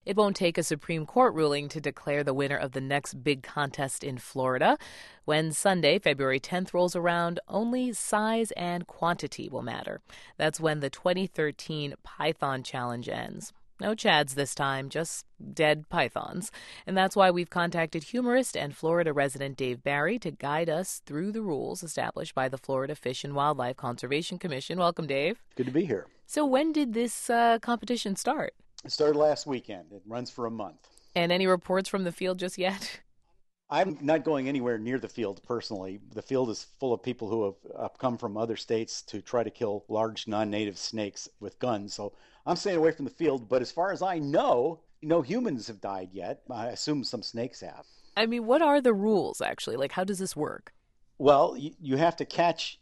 It won't take a Supreme Court ruling to declare the winner of the next big contest in Florida. When Sunday, February 10th, rolls around, only size and quantity will matter. That's when the 2013 Python Challenge ends. No chads this time, just dead pythons. And that's why we've contacted humorist and Florida resident Dave Barry to guide us through the rules established by the Florida Fish and Wildlife Conservation Commission. Welcome, Dave. Good to be here. So when did this competition start? It started last weekend. It runs for a month. And any reports from the field just yet? I'm not going anywhere near the field personally. The field is full of people who have come from other states to try to kill large non-native snakes with guns. So I'm staying away from the field. But as far as I know, no humans have died yet. I assume some snakes have. I mean, what are the rules, actually? Like, how does this work? Well, you have to catch,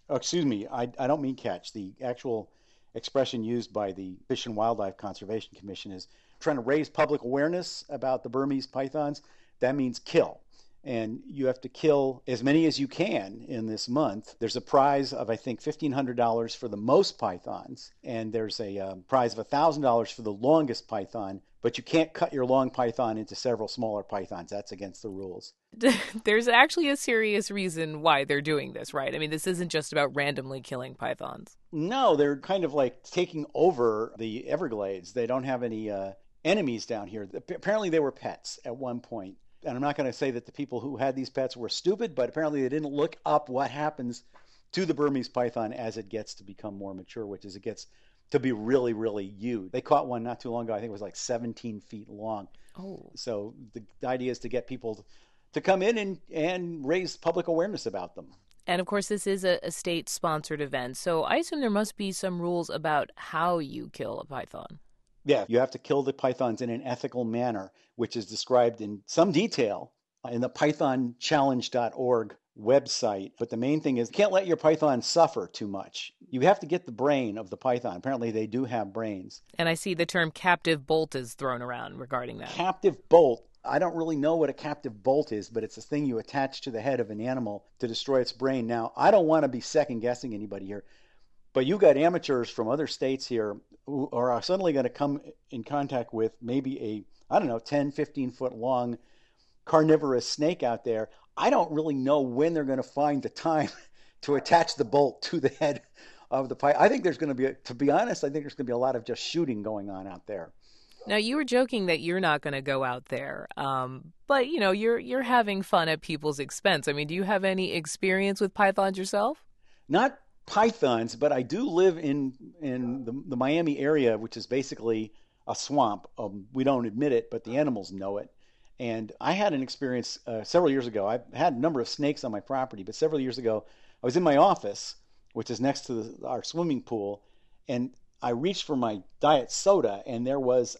I don't mean catch. The actual expression used by the Fish and Wildlife Conservation Commission is trying to raise public awareness about the Burmese pythons. That means kill. And you have to kill as many as you can in this month. There's a prize of, I think, $1,500 for the most pythons, and there's a prize of $1,000 for the longest python, but you can't cut your long python into several smaller pythons. That's against the rules. There's actually a serious reason why they're doing this, right? I mean, this isn't just about randomly killing pythons. No, they're kind of like taking over the Everglades. They don't have any enemies down here. Apparently they were pets at one point. And I'm not going to say that the people who had these pets were stupid, but apparently they didn't look up what happens to the Burmese python as it gets to become more mature, which is it gets to be really, really huge. They caught one not too long ago. I think it was like 17 feet long. Oh. So the idea is to get people to come in and raise public awareness about them. And of course, this is a state-sponsored event. So I assume there must be some rules about how you kill a python. Yeah, you have to kill the pythons in an ethical manner, which is described in some detail in the pythonchallenge.org website. But the main thing is you can't let your python suffer too much. You have to get the brain of the python. Apparently, they do have brains. And I see the term captive bolt is thrown around regarding that. Captive bolt. I don't really know what a captive bolt is, but it's a thing you attach to the head of an animal to destroy its brain. Now, I don't want to be second-guessing anybody here, but you got amateurs from other states here who are suddenly going to come in contact with maybe a, 10, 15-foot long carnivorous snake out there. I don't really know when they're going to find the time to attach the bolt to the head of the python. I think there's going to be, to be honest, I think there's going to be a lot of just shooting going on out there. Now, you were joking that you're not going to go out there, but, you're having fun at people's expense. I mean, do you have any experience with pythons yourself? Not pythons, but I do live in the Miami area, which is basically a swamp. We don't admit it, but the animals know it. And I had an experience several years ago. I've had a number of snakes on my property, but several years ago, I was in my office, which is next to our swimming pool, and I reached for my diet soda, and there was,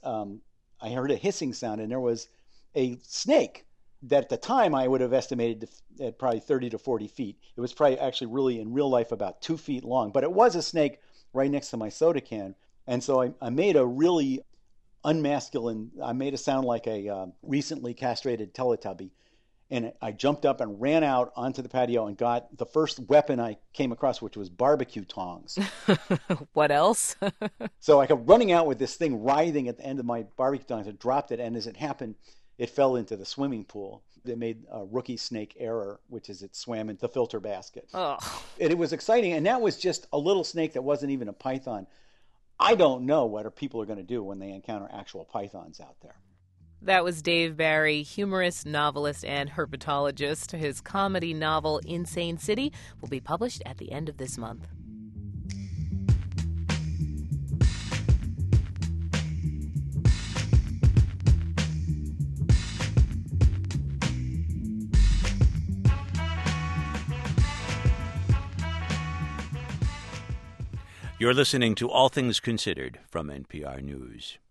I heard a hissing sound, and there was a snake that at the time I would have estimated at probably 30 to 40 feet. It was probably actually really in real life about 2 feet long, but it was a snake right next to my soda can. And so I made a really unmasculine, I made it sound like a recently castrated Teletubby. And I jumped up and ran out onto the patio and got the first weapon I came across, which was barbecue tongs. What else? So I kept running out with this thing writhing at the end of my barbecue tongs. I dropped it, and as it happened, it fell into the swimming pool. It made a rookie snake error, which is it swam into the filter basket. Oh. And it was exciting, and that was just a little snake that wasn't even a python. I don't know what people are going to do when they encounter actual pythons out there. That was Dave Barry, humorist, novelist, and herpetologist. His comedy novel, Insane City, will be published at the end of this month. You're listening to All Things Considered from NPR News.